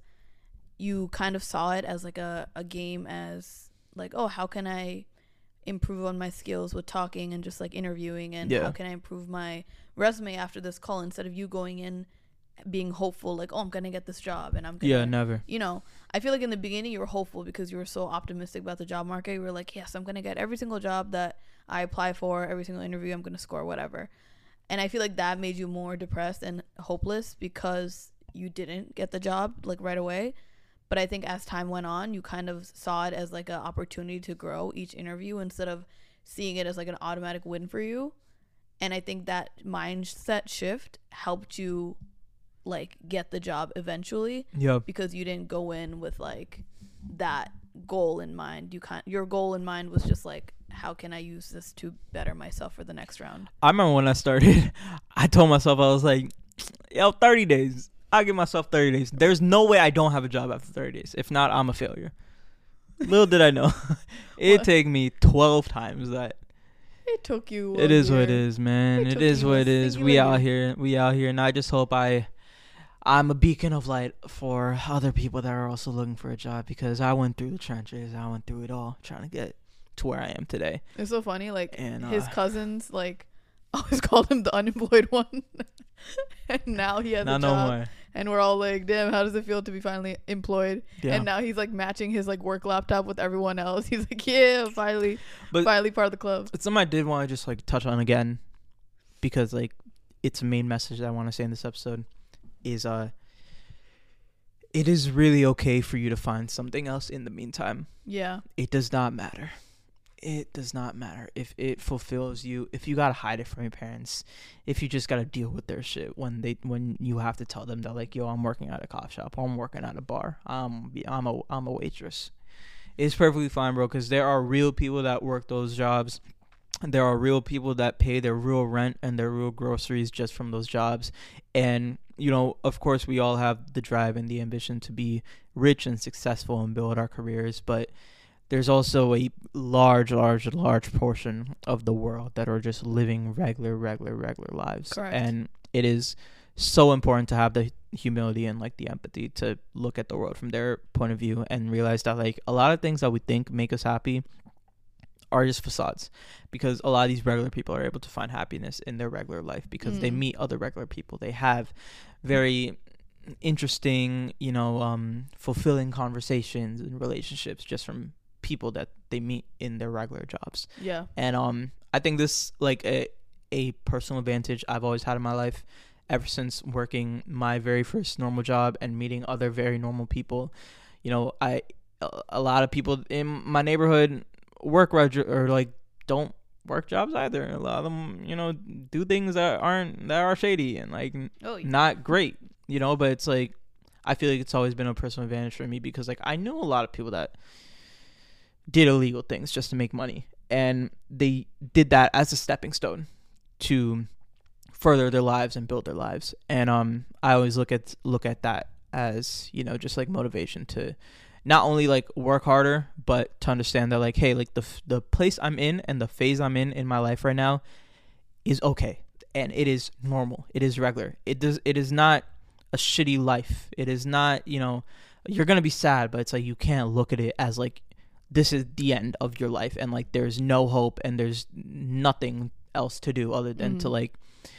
you kind of saw it as like a, a game, as like, oh, how can I improve on my skills with talking and just like interviewing, and Yeah. how can I improve my resume after this call, instead of you going in being hopeful like, oh, I'm gonna get this job and I'm gonna, Yeah, never. you know, I feel like in the beginning you were hopeful because you were so optimistic about the job market. You were like, yes, I'm gonna get every single job that I apply for, every single interview I'm gonna score, whatever. And I feel like that made you more depressed and hopeless because you didn't get the job like right away. But I think as time went on, you kind of saw it as like an opportunity to grow each interview instead of seeing it as like an automatic win for you. And I think that mindset shift helped you like get the job eventually, Yeah. because you didn't go in with like that goal in mind. You can't, your goal in mind was just like, how can I use this to better myself for the next round? I remember when I started, I told myself, I was like, yo, thirty days. I'll give myself thirty days. There's no way I don't have a job after thirty days. If not, I'm a failure. Little did I know. It'd What? take me twelve times that. It took you. It a is what it year. is, man. It It took is you what a it is. singular We out year. here. We out here. And I just hope I, I'm a beacon of light for other people that are also looking for a job, because I went through the trenches. I went through it all trying to get to where I am today. It's so funny. Like And, his uh, cousins like always called him the unemployed one, and now he has Not a no job. more. And we're all like, damn, how does it feel to be finally employed? Yeah. And now he's like matching his like work laptop with everyone else. He's like, yeah, finally, But- finally part of the club. It's something I did want to just like touch on again, because like it's a main message that I want to say in this episode is uh it is really okay for you to find something else in the meantime. Yeah. It does not matter. It does not matter if it fulfills you. If you gotta hide it from your parents, if you just gotta deal with their shit when they when you have to tell them that like, yo, I'm working at a coffee shop, or I'm working at a bar, I'm I'm a I'm a waitress. It's perfectly fine, bro, because there are real people that work those jobs. There are real people that pay their real rent and their real groceries just from those jobs. And, you know, of course, we all have the drive and the ambition to be rich and successful and build our careers. But there's also a large, large, large portion of the world that are just living regular, regular, regular lives. Correct. And it is so important to have the humility and like the empathy to look at the world from their point of view and realize that like a lot of things that we think make us happy are just facades, because a lot of these regular people are able to find happiness in their regular life because mm. they meet other regular people. They have very interesting, you know, um, fulfilling conversations and relationships just from people that they meet in their regular jobs. Yeah. And um, I think this like a a personal advantage I've always had in my life ever since working my very first normal job and meeting other very normal people. You know, I a lot of people in my neighborhood work reg- or like don't work jobs either. A lot of them, you know, do things that aren't that are shady and like oh, yeah. not great, you know, but it's like I feel like it's always been a personal advantage for me because like I knew a lot of people that did illegal things just to make money, and they did that as a stepping stone to further their lives and build their lives. And um I always look at look at that as, you know, just like motivation to not only like work harder, but to understand that like, hey, like the the place I'm in and the phase I'm in in my life right now is okay, and it is normal, it is regular, it does it is not a shitty life, it is not, you know, you're gonna be sad, but it's like you can't look at it as like this is the end of your life and like there's no hope and there's nothing else to do other than mm. to like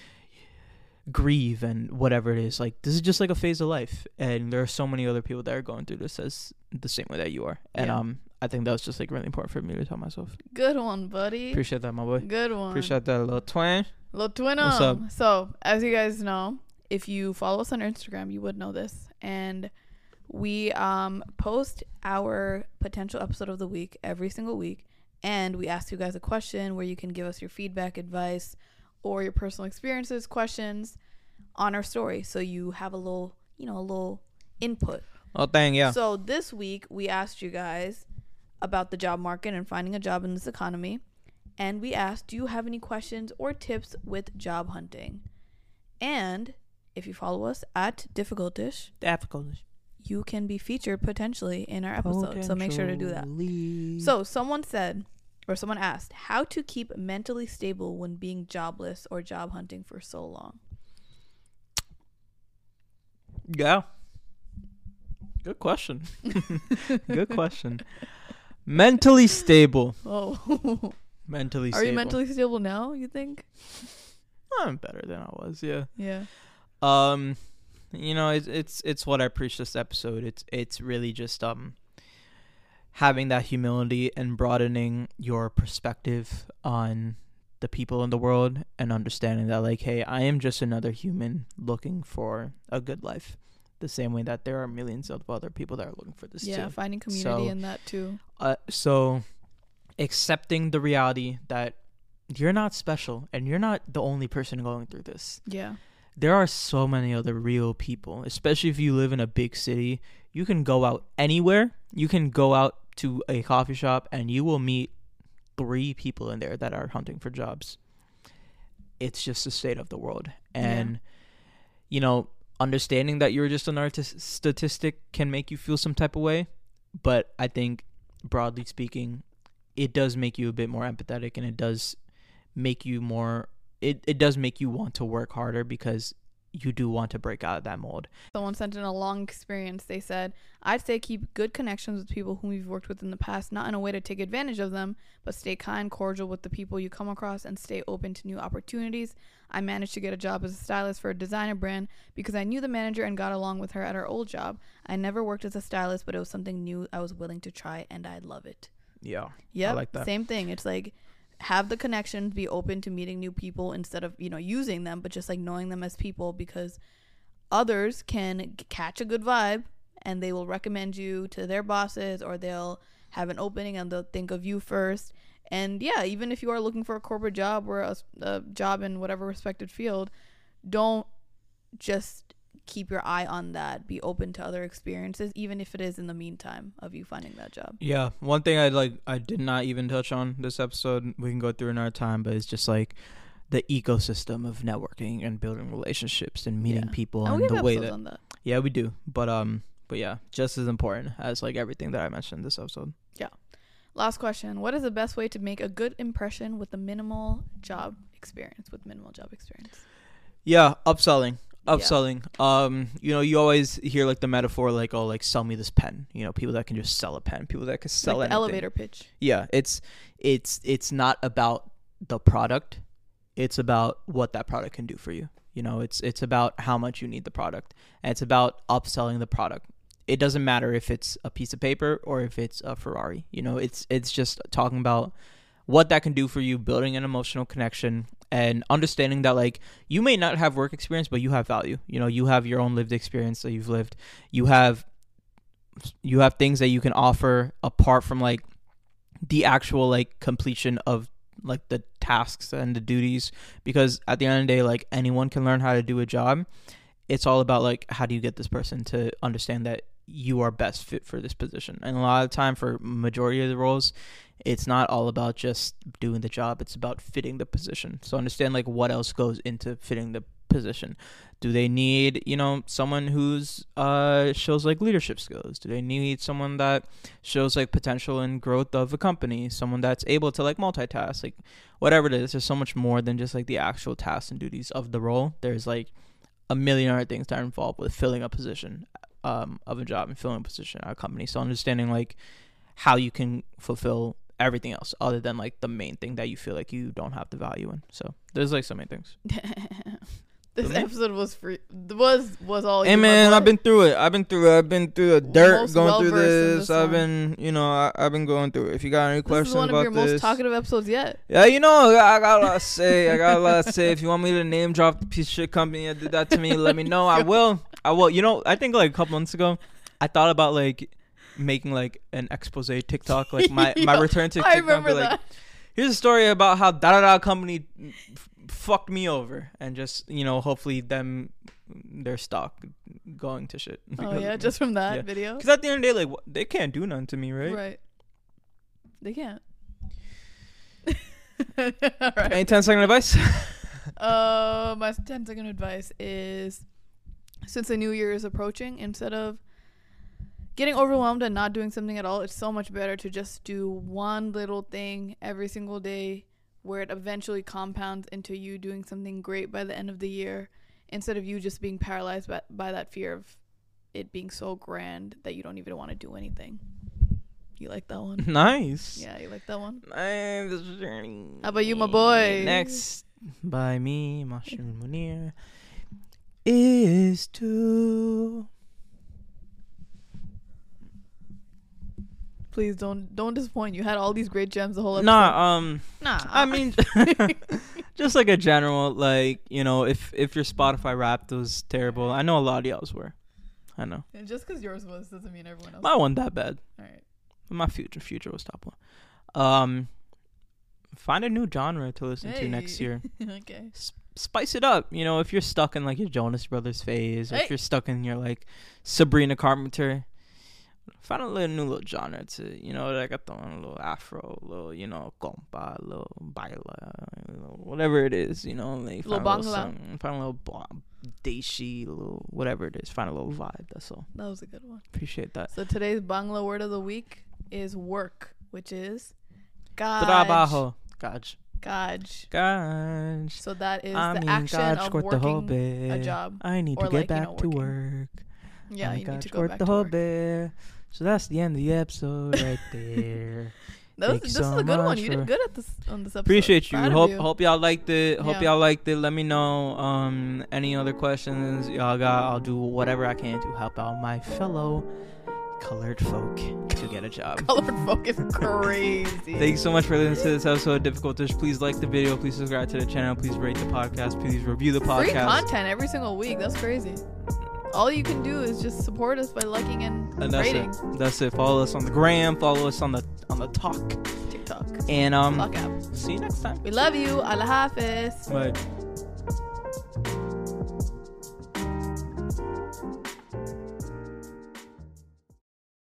grieve and whatever it is. Like this is just like a phase of life, and there are so many other people that are going through this as the same way that you are. And yeah. um I think that was just like really important for me to tell myself. Good one, buddy. Appreciate that, my boy. Good one. Appreciate that, little twin. Little twin. What's up? So as you guys know, if you follow us on Instagram, you would know this, and we um post our potential episode of the week every single week, and we ask you guys a question where you can give us your feedback, advice, or your personal experiences, questions on our story, so you have a little, you know, a little input. Oh, dang, yeah. So this week we asked you guys about the job market and finding a job in this economy, and we asked, do you have any questions or tips with job hunting? And if you follow us at Difficultish, Difficultish, you can be featured potentially in our episode. So make sure to do that. So someone said, or someone asked, how to keep mentally stable when being jobless or job hunting for so long. Yeah. Good question. Good question. Mentally stable. Oh. Mentally Are stable. you mentally stable now, you think? I'm better than I was, yeah. Yeah. Um, you know, it's it's it's what I preached this episode. It's it's really just um having that humility and broadening your perspective on the people in the world, and understanding that like, hey, I am just another human looking for a good life, the same way that there are millions of other people that are looking for this yeah, too. Yeah, finding community so, in that too. Uh, so accepting the reality that you're not special and you're not the only person going through this. Yeah. There are so many other real people, especially if you live in a big city. You can go out anywhere. You can go out to a coffee shop and you will meet three people in there that are hunting for jobs. It's just the state of the world. And, yeah. you know, understanding that you're just another t- statistic can make you feel some type of way. But I think, broadly speaking, it does make you a bit more empathetic, and it does make you more... It, it does make you want to work harder because you do want to break out of that mold. Someone sent in a long experience. They said, I'd say keep good connections with people whom you've worked with in the past, not in a way to take advantage of them, but stay kind, cordial with the people you come across, and stay open to new opportunities. I managed to get a job as a stylist for a designer brand because I knew the manager and got along with her at her old job. I never worked as a stylist, but it was something new I was willing to try, and I love it. Yeah. Yep, I like that. Same thing. It's like, have the connections, be open to meeting new people instead of, you know, using them, but just like knowing them as people, because others can g- catch a good vibe and they will recommend you to their bosses, or they'll have an opening and they'll think of you first. And yeah, even if you are looking for a corporate job or a, a job in whatever respected field, don't just keep your eye on that. Be open to other experiences, even if it is in the meantime of you finding that job. Yeah, one thing I like I did not even touch on this episode, we can go through another time, but it's just like the ecosystem of networking and building relationships and meeting yeah. people, and and we the way that, on that yeah we do but um but yeah, just as important as like everything that I mentioned in this episode. Yeah. Last question. What is the best way to make a good impression with the minimal job experience? With minimal job experience. Yeah, upselling. Upselling. Yeah. Um, you know, you always hear like the metaphor like, oh, like sell me this pen. You know, people that can just sell a pen, people that can sell like the anything. Elevator pitch. Yeah, it's it's it's not about the product. It's about what that product can do for you. You know, it's it's about how much you need the product. And it's about upselling the product. It doesn't matter if it's a piece of paper or if it's a Ferrari. You know, it's it's just talking about what that can do for you, building an emotional connection, and understanding that like you may not have work experience, but you have value. You know, you have your own lived experience that you've lived. You have you have things that you can offer apart from like the actual like completion of like the tasks and the duties, because at the end of the day, like anyone can learn how to do a job. It's all about like how do you get this person to understand that you are best fit for this position. And a lot of the time for majority of the roles, it's not all about just doing the job, it's about fitting the position. So understand like what else goes into fitting the position. Do they need, you know, someone who's uh shows like leadership skills? Do they need someone that shows like potential and growth of a company? Someone that's able to like multitask, like whatever it is. There's so much more than just like the actual tasks and duties of the role. There's like a million other things that are involved with filling a position um of a job and filling a position at a company. So understanding like how you can fulfill everything else other than like the main thing that you feel like you don't have the value in. So there's like so many things. This episode was free. Was was all. Hey you, man, I've been through it. I've been through it. I've been through the dirt Most going through well-versed in this. this I've one. been, you know, I, I've been going through it. If you got any This questions is one about of your this, most talkative episodes yet. yeah, you know, I got a lot to say. I got a lot to say. If you want me to name drop the piece of shit company that did that to me, let me know. I will. I will. You know, I think like a couple months ago, I thought about like making like an expose TikTok, like my my Yo, return to I TikTok. remember Be like, that. here's a story about how da da da company f- fucked me over, and just, you know, hopefully them their stock going to shit. Oh yeah, just from that yeah. video. Because at the end of the day, like wh- they can't do nothing to me, right? Right. They can't. All right. Any ten second advice? Uh, my ten second advice is, since the new year is approaching, instead of getting overwhelmed and not doing something at all, it's so much better to just do one little thing every single day, where it eventually compounds into you doing something great by the end of the year, instead of you just being paralyzed by, by that fear of it being so grand that you don't even want to do anything. You like that one? Nice. Yeah, you like that one? Nice. How about you, my boy? Next by me, Mushroom Munir, is to... Please don't don't disappoint. You had all these great gems the whole episode. Nah, um, Nah. I mean, just like a general, like, you know, if if your Spotify Wrapped was terrible, I know a lot of y'all's were. I know. And just because yours was doesn't mean everyone else. Mine wasn't that bad. All right. My future future was top one. Um, find a new genre to listen to next year. Okay. S- spice it up. You know, if you're stuck in like your Jonas Brothers phase, or Hey. if you're stuck in your like Sabrina Carpenter, find a little new little genre to, you know, like a little afro, little, you know, compa, little baila, little whatever it is, you know, like Little find a little bangla. song, find a little ba- deshi, little whatever it is, find a little vibe. That's all. That was a good one. Appreciate that. So today's Bangla word of the week is work, which is Kaj. Trabajo, Kaj, Kaj. Kaj. So that is I the mean, action Kaj of squirt the whole working bed. a job. I need Or to get like, you back know, to working. work. Yeah, I you need got to go squirt back the to whole work. bed. So that's the end of the episode right there. That was, Thank you this so is a good one. much You for- did good at this on this episode. Appreciate you. Proud of Hope you. hope y'all liked it. Hope Yeah. y'all liked it. Let me know um any other questions y'all got. I'll do whatever I can to help out my fellow colored folk to get a job. Colored folk is crazy. Thank you so much for listening to this episode of Difficult Dish. Please like the video. Please subscribe to the channel. Please rate the podcast. Please review the Free podcast. content every single week. That's crazy. All you can do is just support us by liking and, And that's rating. it. That's it. Follow us on the gram. Follow us on the on the talk. TikTok. And um, Fuck app. see you next time. We love you. Allah Hafiz. Bye.